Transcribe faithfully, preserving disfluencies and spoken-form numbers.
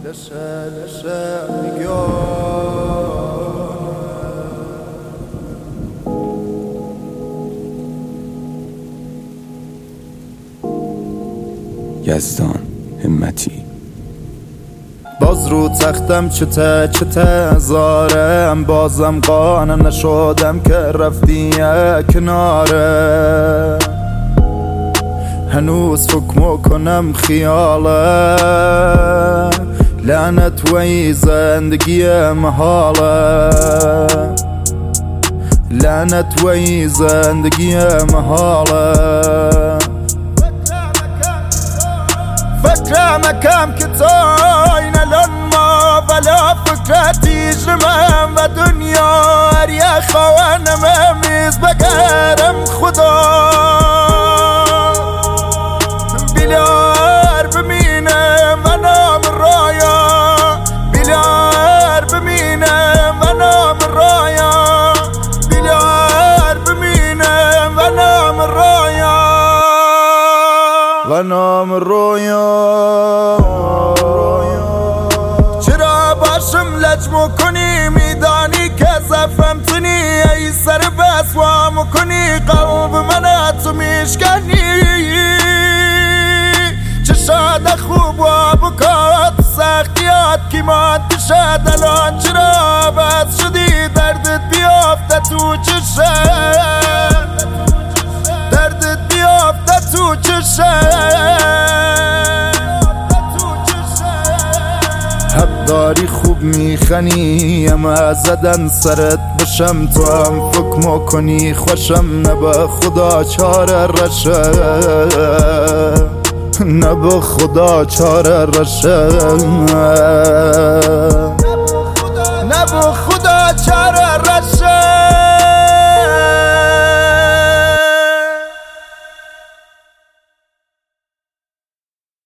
لشه لشه میگم یزدان همتی. باز رو تختم چته چته زارم، بازم قانع نشدم که رفتی کناره، هنوز فکر کنم خیاله، لعنت وی زندگی محاله، لعنت وی زندگی محاله. فكرة كم كتاين لما بلا فكرتي جمام ودنيا يا خوانا مميز بقرم خدا بلار بمينه وانا من رايا، بلار بمينه وانا من رايا، بلار بمينه وانا من رايا، وانا من رویا. چرا باشم لجمو کنی میدانی که زفمتنی، ای سر بسوامو کنی قلب من تو میشکنی، چشاد خوب و بکات سختیات کی مات بشد الان، چرا بس شدی دردت بیافته تو چشم، دردت بیافته تو چشم، حق داری خوب میخنی اما زدن سرت بشم، تو هم فکر مکنی خوشم نه به خدا چاره رشه، نه به خدا چاره رشه.